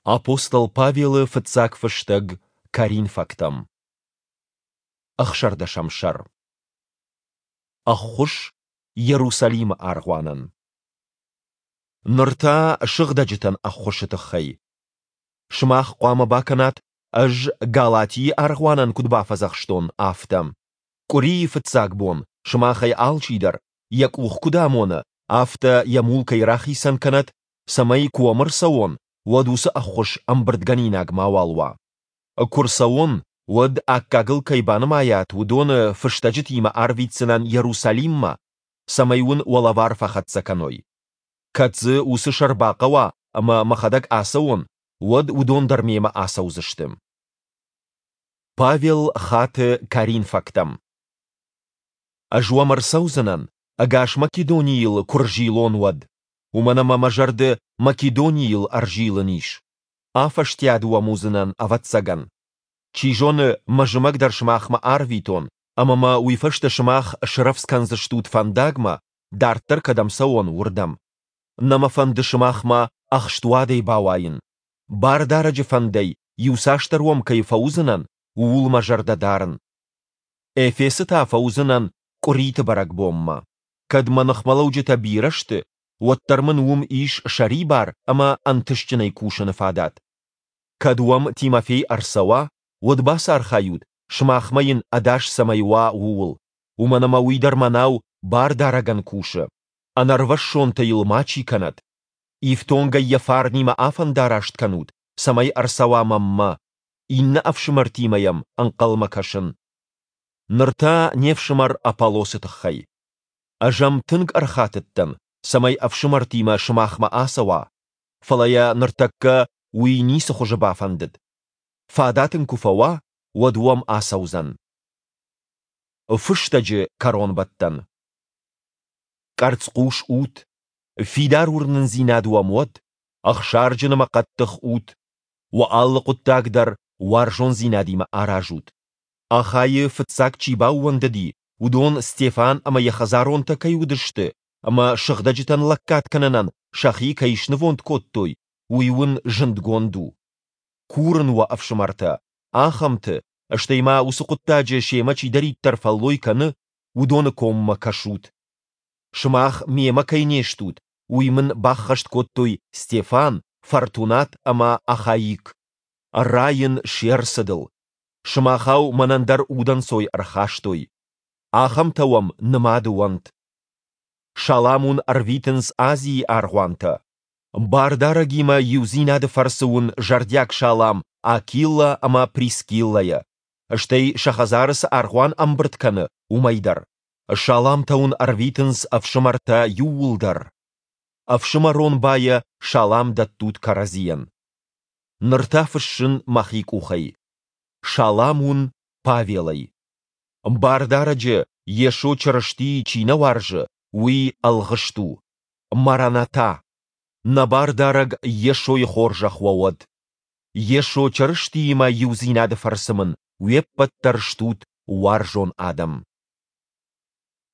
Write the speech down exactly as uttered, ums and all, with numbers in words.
Апостол Павел фыцак фыштыг Карин фактам. Ахшар да шамшар. Ахуш Иерусалим аргванан. Нырта шыгдаджитан ахушытыхай. Шмах қуама баканат аж Галатии аргванан кудбафазахштон афтам. Кури фыцак бон, шмахай алчидар, як ух кудамона, афта ямулкай рахисан канат, самай куамыр саон, ودوس أخش أمبردغانيناغ ماوالوا. كورساون ود أكاغل كيبان مايات ودون فشتجتي ما أرفيتسنان يروساليم ما سمايون ولافار فخد سكانوي. كاتز وس شرباقوا أما مخدك آساون ود ودون درمي ما آساوزشتم. Павел خات كارين فاكتم. أجوا مرسوزنان أغاش مكيدونيل كورجيلون ود. ومنما مجرد Македониил аржиланиш. Афаштядуа музынан аватсаган. Чижон мажмак даршмахма арвитон, амама уйфашта шмах шрафсканзаштут фандагма, дартер кадамсаон урдам. Нама фандышмахма ахштуадей бауаин. Бардараджи фандей, юсаштарвом кайфаузанан, уул мажардадарн. Эфесыта фаузанан курита баракбомма. Кадманахмалауджита бирашты, واترمن وم إيش شريبار أما أنتشتني كوشن فادات. كدوم تيمافي أرسوا ودباس أرخايود شماخمين أداش سمايوا وول ومنما ويدر مناو بار دارغان كوشة. أنروشون تيل ماشي كانت. إفتونغا يفارني ما أفن داراشت كانود سماي أرسوا مما إن أفشمرتيميم أنقل مكاشن. نرتا نيفشمر أبالوست خي. أجام تنگ أرخاتتن سماي أفشمرتيما شماخما آسوا فلايا نرتكا وينيس خجبا فندد فاداتن كفوا ودوام آسوزن فشتج كارون بطن كارتس قوش اوت فيدار ورنن زيناد ومود أخشارجن ما قد تخوت وآل قد تاقدر وارجون زينادي ما آراجوت أخاي فتساك چيبا ونددي ودون ستيفان أما يخزارون تكي ودشت أما شغدجتن لكات كننان شاخي كيش نفوند كوتوي ويون جندگوندو كورن وأفشمارتا آخمت اشتيما وسقطاج شيماچي داري ترفالوي كن ودون كوم كشوت شماخ ميما كينيشتوت ويمن باخشت كوتوي ستيفان فارتونات أما أخايك الراين شير سدل شماخاو منندر ودن سوي أرخاشتوي آخمتوام نمادوانت شالامون أرفيتنس آزي أرغوانتا. باردارجيما يوزيناد فرسون جردياك شالام آكيلا أما بريسكيلايا. اشتي شخزارس أرغوان أمبرتكن وميدر. شالام تون أرفيتنس أفشمرتا يولدر. أفشمرون بايا شالام داتوت كارازيان. نرتافشن مخيك أخي. شالامون Павелай. باردارج يشو چرشتي چينا وارج. وي الغشتو ماراناتا نبار دارج يشو يخورجخ وود يشو چرشتي ما يوزيناد فرسمن ويبت ترشتوت وارجون آدم